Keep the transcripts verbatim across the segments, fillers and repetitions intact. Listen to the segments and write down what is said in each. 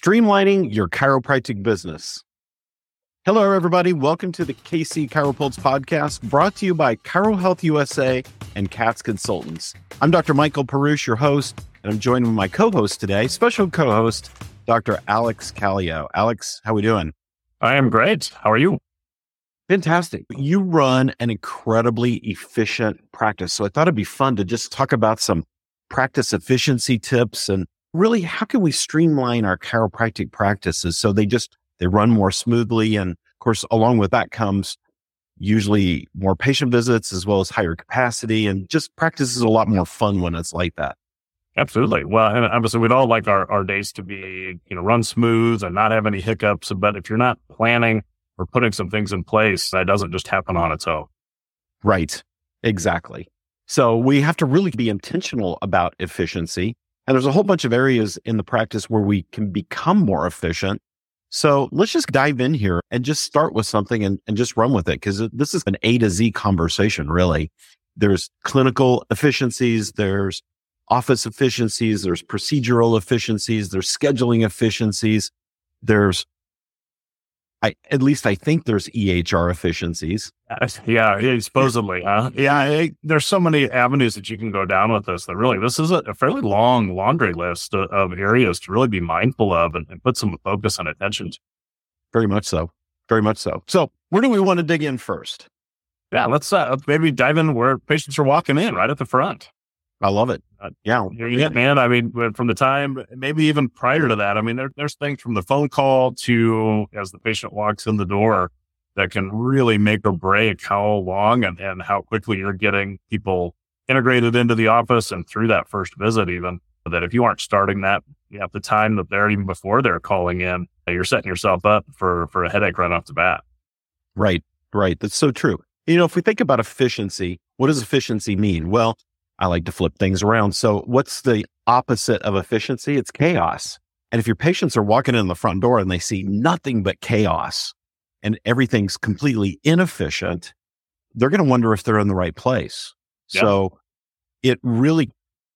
streamlining your chiropractic business. Hello, everybody. Welcome to the K C ChiroPulse podcast, brought to you by ChiroHealth U S A and Katz Consultants. I'm Doctor Michael Perush, your host, and I'm joined with my co-host today, special co-host, Doctor Alex Callio. Alex, how we doing? I am great. How are you? Fantastic. You run an incredibly efficient practice, so I thought it'd be fun to just talk about some practice efficiency tips and really how can we streamline our chiropractic practices so they just they run more smoothly. And of course, along with that comes usually more patient visits as well as higher capacity, and just practice is a lot more fun when it's like that. Absolutely. Well, and obviously we'd all like our, our days to be, you know, run smooth and not have any hiccups. But if you're not planning or putting some things in place, that doesn't just happen on its own. Right. Exactly. So we have to really be intentional about efficiency. And there's a whole bunch of areas in the practice where we can become more efficient. So let's just dive in here and just start with something and, and just run with it, because this is an A to Z conversation, really. There's clinical efficiencies, there's office efficiencies, there's procedural efficiencies, there's scheduling efficiencies, there's, I, at least I think there's E H R efficiencies. Yeah, supposedly, huh? Yeah, it, there's so many avenues that you can go down with this that really, this is a, a fairly long laundry list of, of areas to really be mindful of and, and put some focus and attention to. Very much so. Very much so. So where do we want to dig in first? Yeah, let's uh, maybe dive in where patients are walking in, right at the front. I love it. Uh, yeah. You're getting in. I mean, from the time, maybe even prior to that, I mean, there, there's things from the phone call to as the patient walks in the door that can really make or break how long and, and how quickly you're getting people integrated into the office and through that first visit, even. That if you aren't starting that at the time that they're even before they're calling in, you're setting yourself up for, for a headache right off the bat. Right. Right. That's so true. You know, if we think about efficiency, what does efficiency mean? Well, I like to flip things around. So what's the opposite of efficiency? It's chaos. And if your patients are walking in the front door and they see nothing but chaos and everything's completely inefficient, they're going to wonder if they're in the right place. Yep. So it really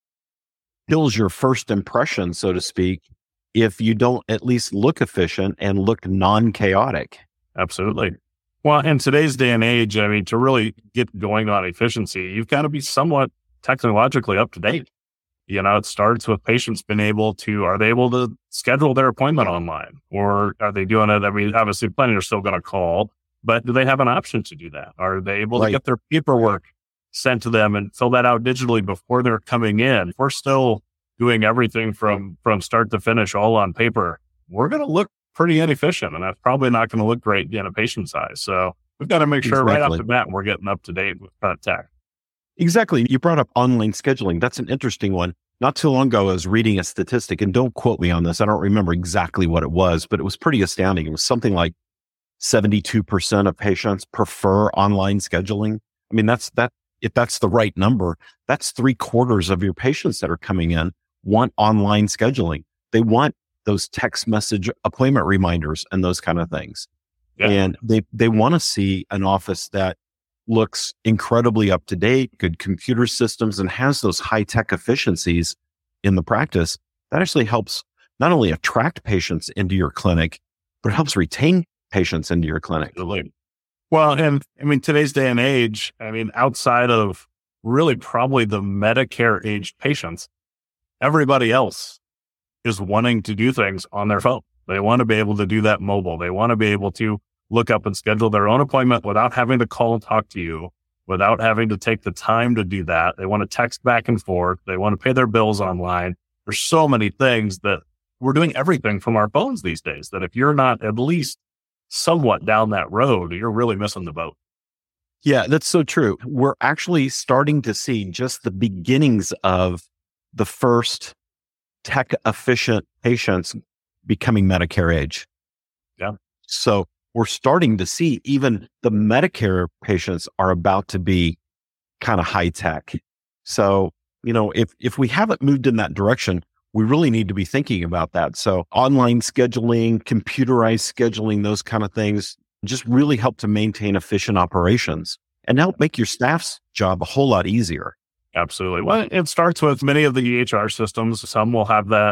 kills your first impression, so to speak, if you don't at least look efficient and look non-chaotic. Absolutely. Well, in today's day and age, I mean, to really get going on efficiency, you've got to be somewhat technologically up to date. You know, it starts with patients being able to, are they able to schedule their appointment online, or are they doing it? I mean, obviously plenty are still going to call, but do they have an option to do that? Are they able right. to get their paperwork sent to them and fill that out digitally before they're coming in? We're still doing everything from, from start to finish all on paper. We're going to look pretty inefficient, and that's probably not going to look great in a patient's eyes. So we've got to make sure exactly. right off the bat, we're getting up to date with that tech. Exactly. You brought up online scheduling. That's an interesting one. Not too long ago, I was reading a statistic, and don't quote me on this. I don't remember exactly what it was, but it was pretty astounding. It was something like seventy-two percent of patients prefer online scheduling. I mean, that's that. If that's the right number, that's three quarters of your patients that are coming in want online scheduling. They want those text message appointment reminders and those kind of things. Yeah. And they, they want to see an office that looks incredibly up to date, good computer systems, and has those high tech efficiencies in the practice. That actually helps not only attract patients into your clinic, but it helps retain patients into your clinic. Absolutely. Well, and I mean, today's day and age, I mean, outside of really probably the Medicare aged patients, everybody else is wanting to do things on their phone. They want to be able to do that mobile. They want to be able to look up and schedule their own appointment without having to call and talk to you, without having to take the time to do that. They want to text back and forth. They want to pay their bills online. There's so many things that we're doing everything from our phones these days that if you're not at least somewhat down that road, you're really missing the boat. Yeah, that's so true. We're actually starting to see just the beginnings of the first tech efficient patients becoming Medicare age. Yeah. So we're starting to see even the Medicare patients are about to be kind of high tech. So, you know, if, if we haven't moved in that direction, we really need to be thinking about that. So online scheduling, computerized scheduling, those kind of things just really help to maintain efficient operations and help make your staff's job a whole lot easier. Absolutely. Well, it starts with many of the E H R systems. Some will have that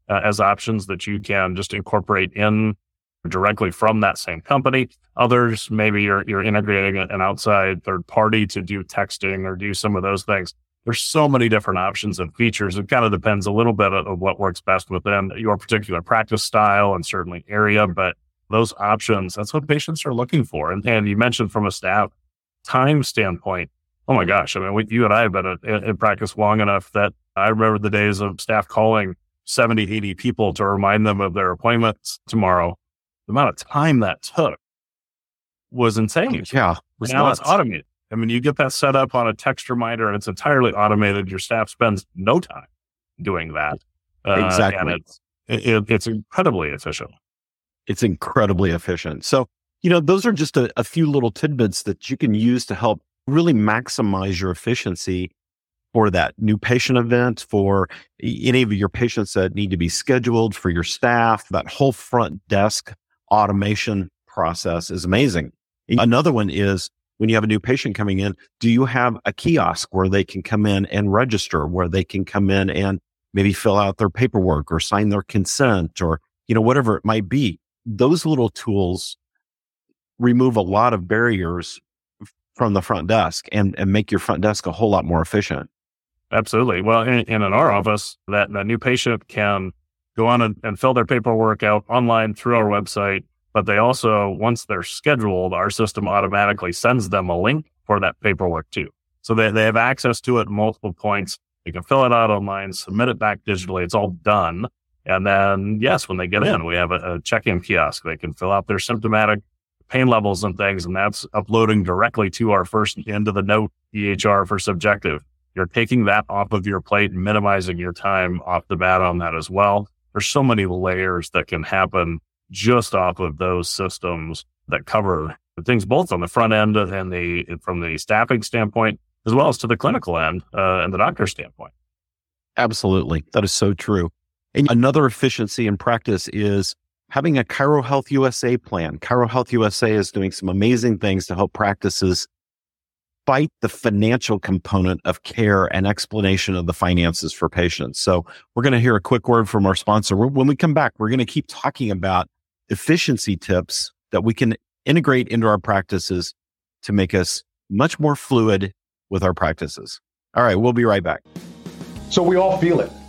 uh, as options that you can just incorporate in directly from that same company. Others, maybe you're you're integrating an outside third party to do texting or do some of those things. There's so many different options and features. It kind of depends a little bit of what works best within your particular practice style and certainly area, but those options, that's what patients are looking for. And, and you mentioned from a staff time standpoint, oh my gosh, I mean, we, you and I have been in, in practice long enough that I remember the days of staff calling seventy, eighty people to remind them of their appointments tomorrow. The amount of time that took was insane. Yeah. It was now nuts. it's automated. I mean, you get that set up on a text reminder and it's entirely automated. Your staff spends no time doing that. Uh, Exactly. And it's, it, it's incredibly efficient. It's incredibly efficient. So, you know, those are just a, a few little tidbits that you can use to help really maximize your efficiency for that new patient event, for any of your patients that need to be scheduled, for your staff. That whole front desk automation process is amazing. Another one is when you have a new patient coming in, do you have a kiosk where they can come in and register, where they can come in and maybe fill out their paperwork or sign their consent or, you know, whatever it might be? Those little tools remove a lot of barriers from the front desk and, and make your front desk a whole lot more efficient. Absolutely. Well, and, and in our office, that, that new patient can go on and, and fill their paperwork out online through our website. But they also, once they're scheduled, our system automatically sends them a link for that paperwork too. So they, they have access to it at multiple points. They can fill it out online, submit it back digitally. It's all done. And then, yes, when they get in, we have a, a check-in kiosk. They can fill out their symptomatic pain levels and things, and that's uploading directly to our first end of the note E H R for subjective. You're taking that off of your plate and minimizing your time off the bat on that as well. There's so many layers that can happen just off of those systems that cover the things both on the front end and the from the staffing standpoint, as well as to the clinical end uh, and the doctor standpoint. Absolutely. That is so true. And another efficiency in practice is having a ChiroHealth U S A plan. ChiroHealth U S A is doing some amazing things to help practices fight the financial component of care and explanation of the finances for patients. So we're going to hear a quick word from our sponsor. When we come back, we're going to keep talking about efficiency tips that we can integrate into our practices to make us much more fluid with our practices. All right, we'll be right back. So we all feel it.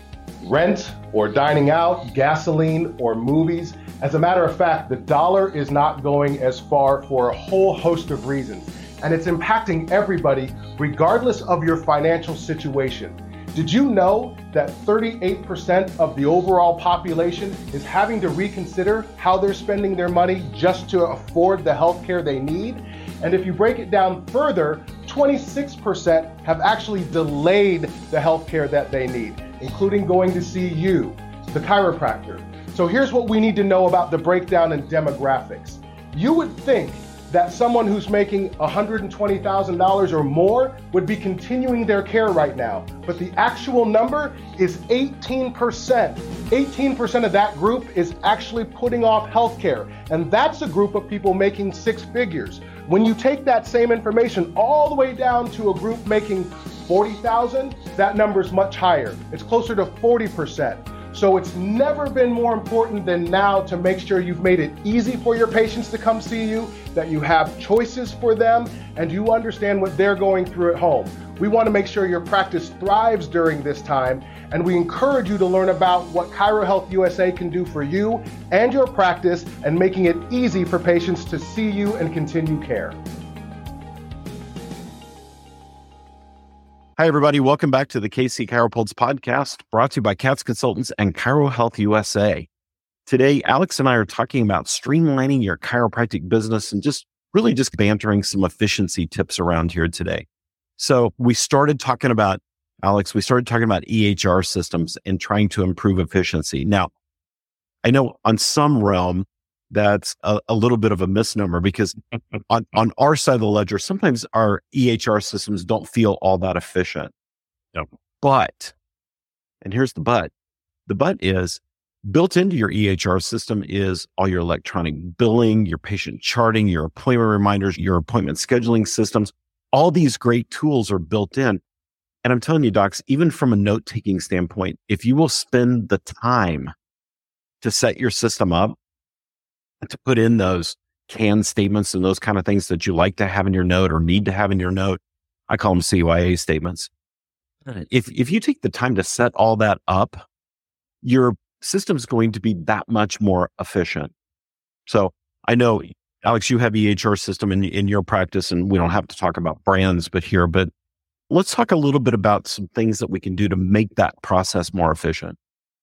Rent or dining out, gasoline or movies. As a matter of fact, the dollar is not going as far for a whole host of reasons, and it's impacting everybody regardless of your financial situation. Did you know that thirty-eight percent of the overall population is having to reconsider how they're spending their money just to afford the health care they need? And if you break it down further, twenty-six percent have actually delayed the health care that they need, including going to see you, the chiropractor. So here's what we need to know about the breakdown in demographics. You would think that someone who's making one hundred twenty thousand dollars or more would be continuing their care right now. But the actual number is eighteen percent. eighteen percent of that group is actually putting off healthcare. And that's a group of people making six figures. When you take that same information all the way down to a group making forty thousand dollars, that number is much higher. It's closer to forty percent. So it's never been more important than now to make sure you've made it easy for your patients to come see you, that you have choices for them, and you understand what they're going through at home. We want to make sure your practice thrives during this time, and we encourage you to learn about what ChiroHealth U S A can do for you and your practice, and making it easy for patients to see you and continue care. Hi, everybody. Welcome back to the K C Chiropulse podcast, brought to you by Katz Consultants and ChiroHealth U S A. Today, Alex and I are talking about streamlining your chiropractic business and just really just bantering some efficiency tips around here today. So we started talking about, Alex, we started talking about E H R systems and trying to improve efficiency. Now, I know on some realm, that's a, a little bit of a misnomer because on, on our side of the ledger, sometimes our E H R systems don't feel all that efficient. Yep. But, and here's the but, the but is built into your E H R system is all your electronic billing, your patient charting, your appointment reminders, your appointment scheduling systems. All these great tools are built in. And I'm telling you, docs, even from a note-taking standpoint, if you will spend the time to set your system up and to put in those canned statements and those kind of things that you like to have in your note or need to have in your note, I call them C Y A statements. If if you take the time to set all that up, your system is going to be that much more efficient. So I know, Alex, you have E H R system in, in your practice, and we don't have to talk about brands, but here, but let's talk a little bit about some things that we can do to make that process more efficient.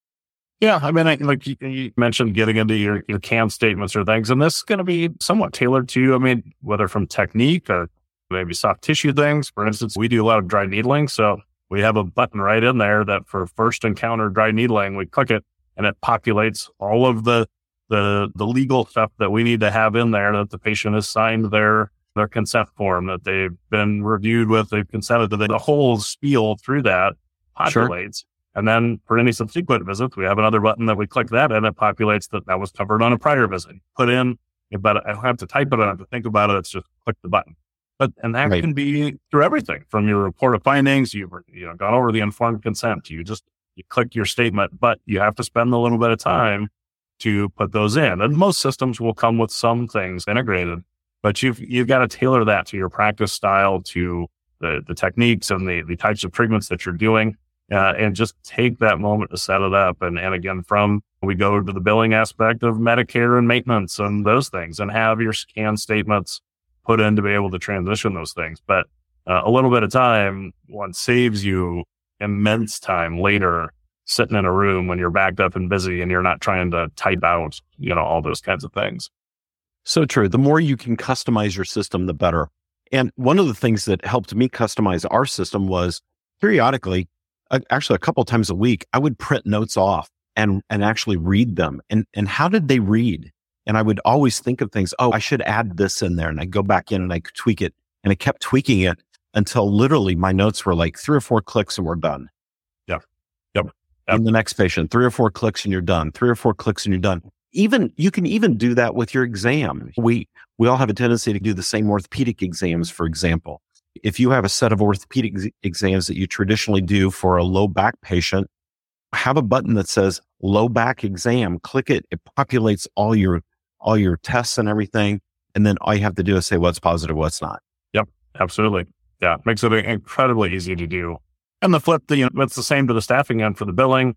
Yeah, I mean, I, like you, you mentioned getting into your, your canned statements or things, and this is going to be somewhat tailored to, I mean, whether from technique or maybe soft tissue things. For instance, we do a lot of dry needling, so we have a button right in there that for first encounter dry needling, we click it and it populates all of the, the, the legal stuff that we need to have in there, that the patient has signed their, their consent form, that they've been reviewed with, they've consented to the, the whole spiel through that populates. Sure. And then for any subsequent visits, we have another button that we click that and it populates that that was covered on a prior visit. Put in, but I don't have to type it, I don't have to think about it. It's just click the button. But, and that right. can be through everything from your report of findings. You've, you know, gone over the informed consent. You just, you click your statement, but you have to spend a little bit of time to put those in. And most systems will come with some things integrated, but you've, you've got to tailor that to your practice style, to the, the techniques and the, the types of treatments that you're doing. Uh, and just take that moment to set it up. And, and again, from, we go to the billing aspect of Medicare and maintenance and those things, and have your scan statements put in to be able to transition those things. But uh, a little bit of time, one, saves you immense time later sitting in a room when you're backed up and busy and you're not trying to type out, you know, all those kinds of things. So true. The more you can customize your system, the better. And one of the things that helped me customize our system was periodically, uh, actually a couple of times a week, I would print notes off and, and actually read them. And, and how did they read? And I would always think of things, oh, I should add this in there. And I'd go back in and I could tweak it. And I kept tweaking it until literally my notes were like three or four clicks and we're done. Yep. Yep. Yep. In the next patient, three or four clicks and you're done. Three or four clicks and you're done. Even, you can even do that with your exam. We, we all have a tendency to do the same orthopedic exams, for example. If you have a set of orthopedic ex- exams that you traditionally do for a low back patient, have a button that says low back exam, click it. It populates all your all your tests and everything. And then all you have to do is say what's positive, what's not. Yep, absolutely. Yeah, makes it incredibly easy to do. And the flip, you know, it's the same to the staffing end for the billing,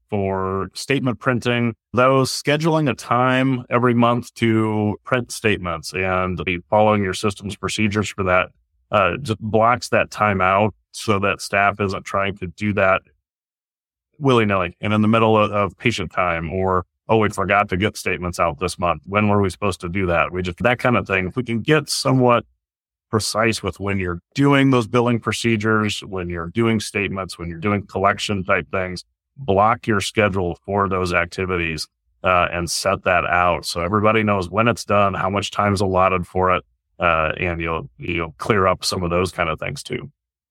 for statement printing, those scheduling a time every month to print statements and be following your system's procedures for that, uh, just blocks that time out so that staff isn't trying to do that willy-nilly and in the middle of, of patient time, or oh, we forgot to get statements out this month. When were we supposed to do that? We just, that kind of thing. If we can get somewhat precise with when you're doing those billing procedures, when you're doing statements, when you're doing collection type things, block your schedule for those activities uh, and set that out so everybody knows when it's done, how much time is allotted for it, uh, and you'll you'll clear up some of those kind of things too.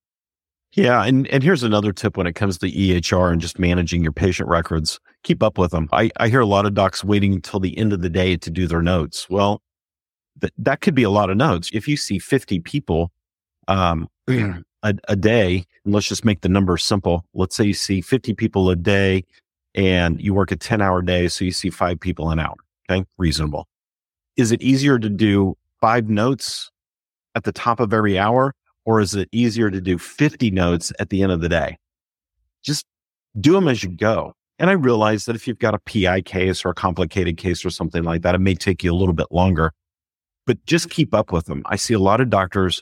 Yeah. And, and here's another tip when it comes to E H R and just managing your patient records. Keep up with them. I, I hear a lot of docs waiting until the end of the day to do their notes. Well, th- that could be a lot of notes. If you see fifty people um, a, a day, and let's just make the number simple. Let's say you see fifty people a day and you work a ten hour day. So you see five people an hour. Okay. Reasonable. Is it easier to do five notes at the top of every hour? Or is it easier to do fifty notes at the end of the day? Just do them as you go. And I realize that if you've got a P I case or a complicated case or something like that, it may take you a little bit longer, but just keep up with them. I see a lot of doctors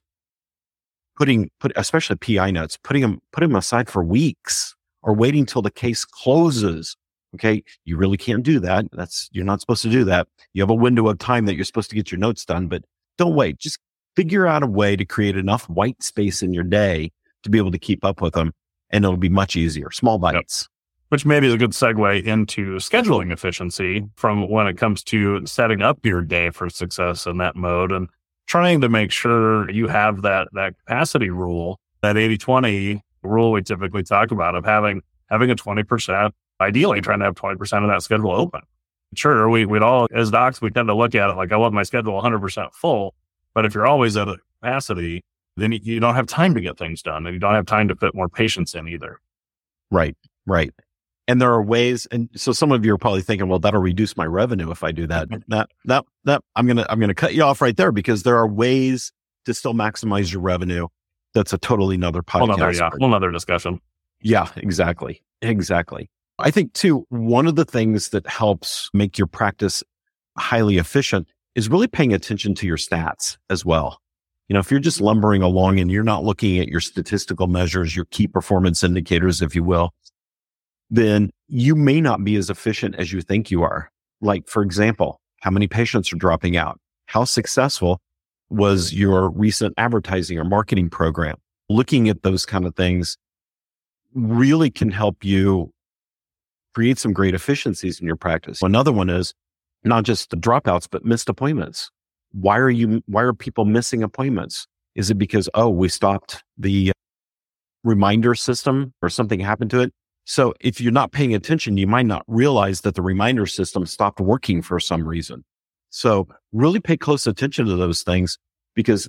putting, put, especially P I notes, putting them, putting them aside for weeks or waiting till the case closes. Okay. You really can't do that. That's, you're not supposed to do that. You have a window of time that you're supposed to get your notes done, but don't wait. Just figure out a way to create enough white space in your day to be able to keep up with them. And it'll be much easier. Small bites. Yep. Which maybe is a good segue into scheduling efficiency from when it comes to setting up your day for success in that mode and trying to make sure you have that, that capacity rule, that eighty twenty rule we typically talk about of having, having a twenty percent, ideally trying to have twenty percent of that schedule open. Sure, we, we'd all, as docs, we tend to look at it like, I want my schedule one hundred percent full. But if you're always at a capacity, then you, you don't have time to get things done, and you don't have time to fit more patients in either. Right, right. And there are ways, and so some of you are probably thinking, well, that'll reduce my revenue if I do that. That, that, that, I'm going to, I'm going to cut you off right there, because there are ways to still maximize your revenue. That's a totally another podcast. Whole nother, yeah, whole other discussion. Yeah, exactly. Exactly. I think too, one of the things that helps make your practice highly efficient is really paying attention to your stats as well. You know, if you're just lumbering along and you're not looking at your statistical measures, your key performance indicators, if you will, then you may not be as efficient as you think you are. Like, for example, how many patients are dropping out? How successful was your recent advertising or marketing program? Looking at those kind of things really can help you create some great efficiencies in your practice. Another one is not just the dropouts, but missed appointments. Why are you, why are people missing appointments? Is it because, oh, we stopped the reminder system or something happened to it? So if you're not paying attention, you might not realize that the reminder system stopped working for some reason. So really pay close attention to those things, because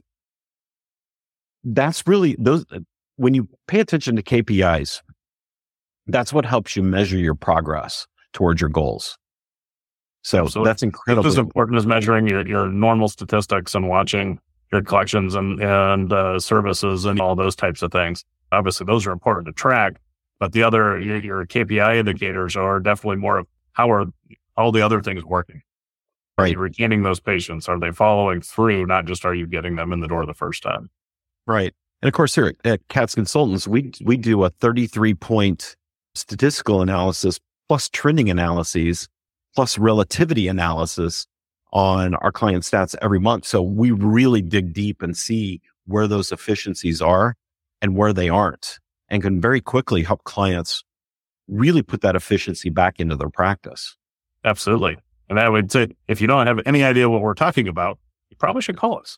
that's really those, when you pay attention to K P Is, that's what helps you measure your progress towards your goals. So Absolutely. That's incredible. It's as important as measuring your, your normal statistics and watching your collections and, and uh, services and all those types of things. Obviously, those are important to track, but the other, your, your K P I indicators are definitely more of how are all the other things working. Are you retaining those patients? Are they following through? Not just are you getting them in the door the first time? Right. And of course, here at, at Katz Consultants, we we do a thirty-three point statistical analysis plus trending analyses plus relativity analysis on our client stats every month. So we really dig deep and see where those efficiencies are and where they aren't, and can very quickly help clients really put that efficiency back into their practice. Absolutely. And I would say, if you don't have any idea what we're talking about, you probably should call us.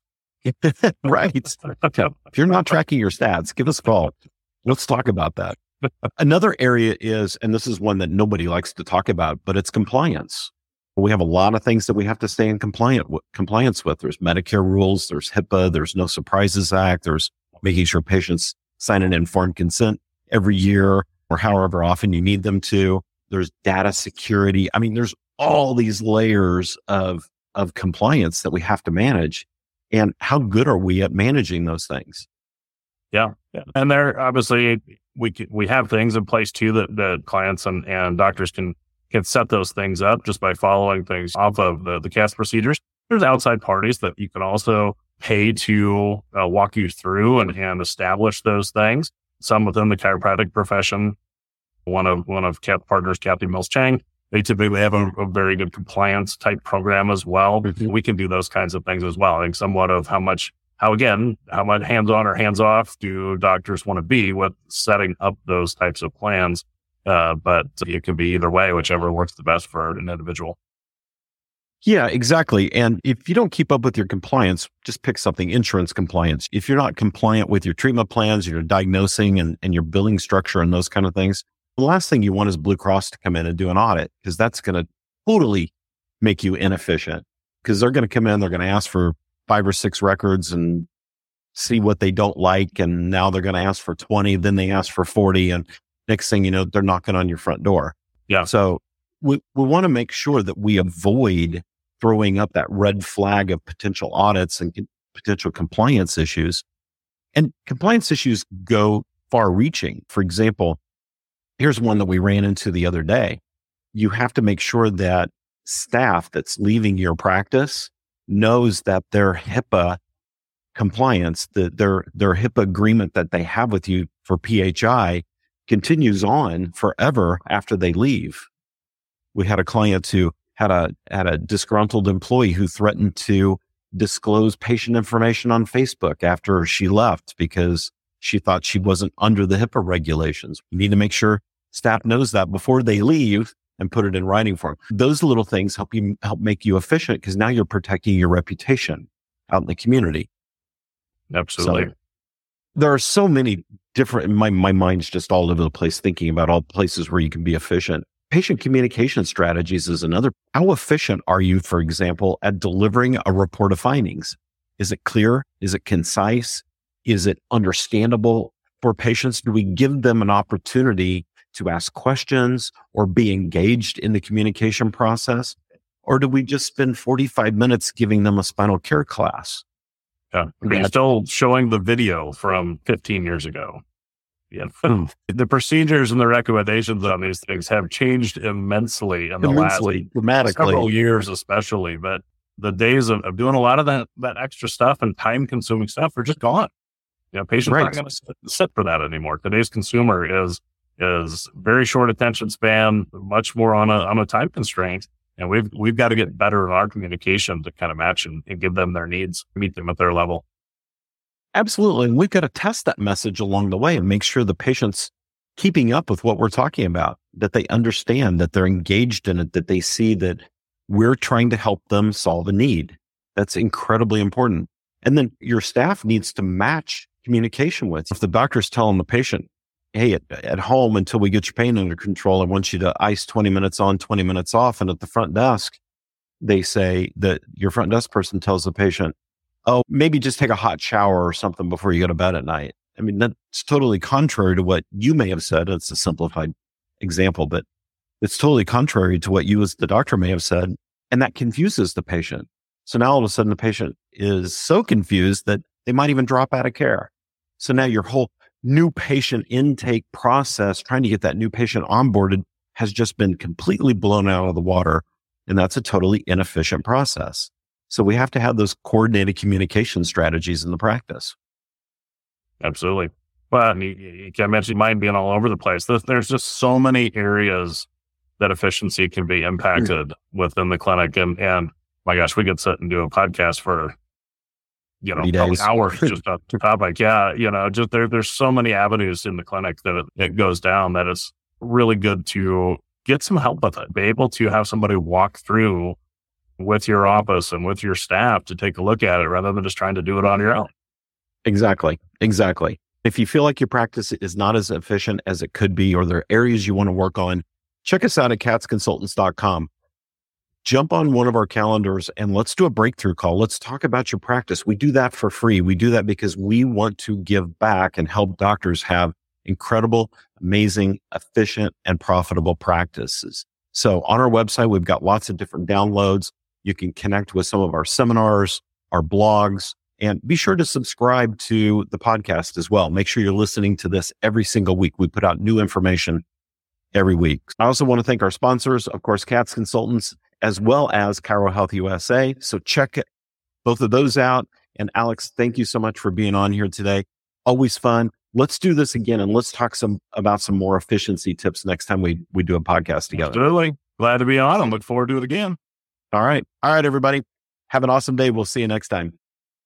Right. Okay. If you're not tracking your stats, give us a call. Let's talk about that. Another area is, and this is one that nobody likes to talk about, but it's compliance. We have a lot of things that we have to stay in compliant w- compliance with. There's Medicare rules, there's HIPAA, there's No Surprises Act, there's making sure patients sign an informed consent every year or however often you need them to. There's data security. I mean, there's all these layers of, of compliance that we have to manage. And how good are we at managing those things? Yeah. yeah. And there, obviously, we we have things in place too that, that clients and, and doctors can, can set those things up just by following things off of the, the C A S procedures. There's outside parties that you can also pay to uh, walk you through and, and establish those things. Some within the chiropractic profession. One of one of Kat's partners, Kathy Mills Chang, they typically have a, a very good compliance type program as well. Mm-hmm. We can do those kinds of things as well. I think somewhat of how much, how again, how much hands on or hands off do doctors want to be with setting up those types of plans. Uh, but it can be either way, whichever works the best for an individual. Yeah, exactly. And if you don't keep up with your compliance, just pick something, insurance compliance. If you're not compliant with your treatment plans, your diagnosing and, and your billing structure and those kind of things, the last thing you want is Blue Cross to come in and do an audit, because that's going to totally make you inefficient, because they're going to come in, they're going to ask for five or six records and see what they don't like. And now they're going to ask for twenty, then they ask for forty. And next thing you know, they're knocking on your front door. Yeah. So we, we want to make sure that we avoid throwing up that red flag of potential audits and co- potential compliance issues. And compliance issues go far reaching. For example, here's one that we ran into the other day. You have to make sure that staff that's leaving your practice knows that their HIPAA compliance, the, their, their HIPAA agreement that they have with you for P H I continues on forever after they leave. We had a client who had a, had a disgruntled employee who threatened to disclose patient information on Facebook after she left because she thought she wasn't under the HIPAA regulations. We need to make sure staff knows that before they leave and put it in writing for them. Those little things help you help make you efficient, because now you're protecting your reputation out in the community. Absolutely. So there are so many different, my, my mind's just all over the place thinking about all places where you can be efficient. Patient communication strategies is another. How efficient are you, for example, at delivering a report of findings? Is it clear? Is it concise? Is it understandable for patients? Do we give them an opportunity to ask questions or be engaged in the communication process? Or do we just spend forty-five minutes giving them a spinal care class? Yeah. Are you still showing the video from fifteen years ago? Yeah. Hmm. The procedures and the recommendations on these things have changed immensely in the Immensely, last dramatically. several years, especially. But the days of, of doing a lot of that, that extra stuff and time consuming stuff are just gone. You know, patients Right. aren't going to sit, sit for that anymore. Today's consumer is, is very short attention span, much more on a, on a time constraint. And we've, we've got to get better in our communication to kind of match and, and give them their needs, meet them at their level. Absolutely. And we've got to test that message along the way and make sure the patient's keeping up with what we're talking about, that they understand, that they're engaged in it, that they see that we're trying to help them solve a need. That's incredibly important. And then your staff needs to match communication with. If the doctor's telling the patient, hey, at, at home, until we get your pain under control, I want you to ice twenty minutes on, twenty minutes off. And at the front desk, they say that your front desk person tells the patient, oh, maybe just take a hot shower or something before you go to bed at night. I mean, that's totally contrary to what you may have said. It's a simplified example, but it's totally contrary to what you as the doctor may have said. And that confuses the patient. So now all of a sudden the patient is so confused that they might even drop out of care. So now your whole new patient intake process, trying to get that new patient onboarded, has just been completely blown out of the water. And that's a totally inefficient process. So we have to have those coordinated communication strategies in the practice. Absolutely. Well, you, you can mention mind being all over the place. There's, there's just so many areas that efficiency can be impacted mm-hmm. within the clinic. And, and my gosh, we could sit and do a podcast for, you know, probably hours just on the topic. Yeah. You know, just there, there's so many avenues in the clinic that it, it goes down that it's really good to get some help with it. Be able to have somebody walk through with your office and with your staff to take a look at it rather than just trying to do it on your own. Exactly. Exactly. If you feel like your practice is not as efficient as it could be, or there are areas you want to work on, check us out at katz consultants dot com. Jump on one of our calendars and let's do a breakthrough call. Let's talk about your practice. We do that for free. We do that because we want to give back and help doctors have incredible, amazing, efficient, and profitable practices. So on our website, we've got lots of different downloads. You can connect with some of our seminars, our blogs, and be sure to subscribe to the podcast as well. Make sure you're listening to this every single week. We put out new information every week. I also want to thank our sponsors, of course, Katz Consultants, as well as Chiro Health U S A. So check both of those out. And Alex, thank you so much for being on here today. Always fun. Let's do this again and let's talk some about some more efficiency tips next time we, we do a podcast together. Absolutely. Glad to be on and look forward to it again. All right. All right, everybody. Have an awesome day. We'll see you next time.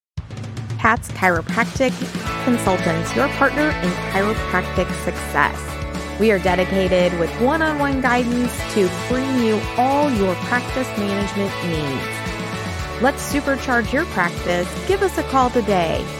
Katz Chiropractic Consultants, your partner in chiropractic success. We are dedicated with one-on-one guidance to bring you all your practice management needs. Let's supercharge your practice. Give us a call today.